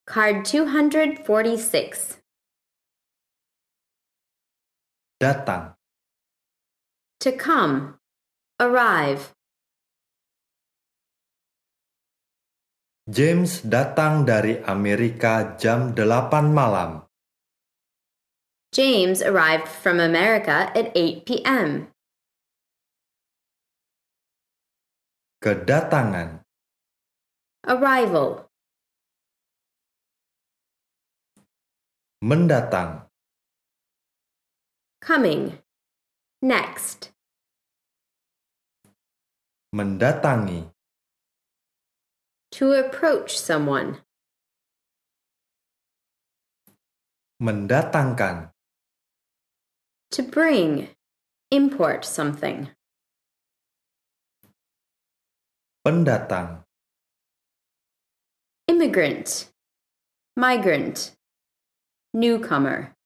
Card 246. Datang. To come. Arrive. James datang dari Amerika jam 8 malam. James arrived from America at 8 p.m. Kedatangan. Arrival. Mendatang. Coming. Next. Mendatangi. To approach someone. Mendatangkan. To bring. Import something. Pendatang. Immigrant. Migrant. Newcomer.